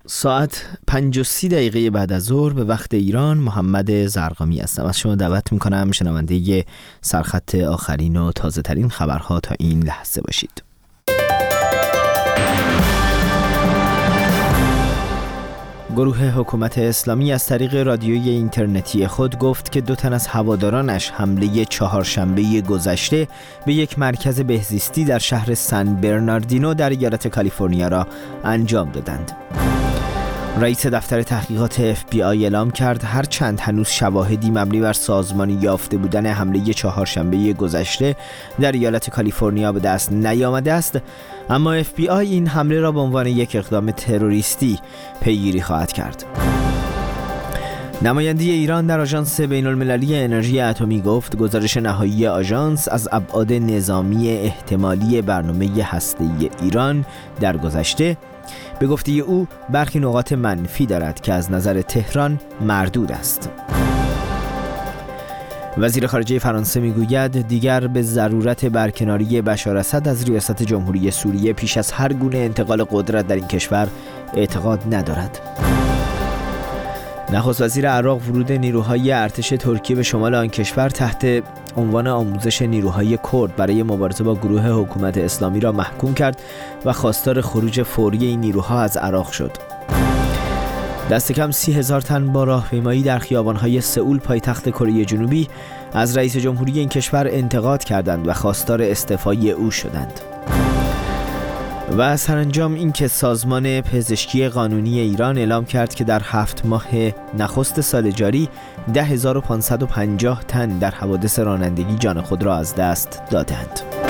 ساعت 5:30 بعد از ظهر به وقت ایران. محمد زرقامی هستم. از شما دعوت میکنم شنونده سرخط آخرین و تازه ترین خبرها تا این لحظه باشید. گروه حکومت اسلامی از طریق رادیوی اینترنتی خود گفت که 2 تن از هوادارانش حمله چهارشنبه گذشته به یک مرکز بهزیستی در شهر سن برناردینو در ایالت کالیفرنیا را انجام دادند. رئیس دفتر تحقیقات FBI اعلام کرد هرچند هنوز شواهدی مبنی بر سازمانی یافته بودن حمله چهارشنبه گذشته در ایالت کالیفرنیا به دست نیامده است، اما FBI این حمله را به عنوان یک اقدام تروریستی پیگیری خواهد کرد. نماینده ایران در آژانس بین‌المللی انرژی اتمی گفت گزارش نهایی آژانس از ابعاد نظامی احتمالی برنامه هسته‌ای ایران در گذشته به گفته او برخی نقاط منفی دارد که از نظر تهران مردود است. وزیر خارجه فرانسه میگوید دیگر به ضرورت برکناری بشار اسد از ریاست جمهوری سوریه پیش از هر گونه انتقال قدرت در این کشور اعتقاد ندارد. نخست وزیر عراق ورود نیروهای ارتش ترکیه به شمال آن کشور تحت عنوان آموزش نیروهای کرد برای مبارزه با گروه حکومت اسلامی را محکوم کرد و خواستار خروج فوری این نیروها از عراق شد. دست کم 30,000 تن با راهپیمایی در خیابان‌های سئول پایتخت کره جنوبی از رئیس جمهوری این کشور انتقاد کردند و خواستار استعفای او شدند. و سرانجام این که سازمان پزشکی قانونی ایران اعلام کرد که در 7 ماه نخست سال جاری 10,550 تن در حوادث رانندگی جان خود را از دست دادند.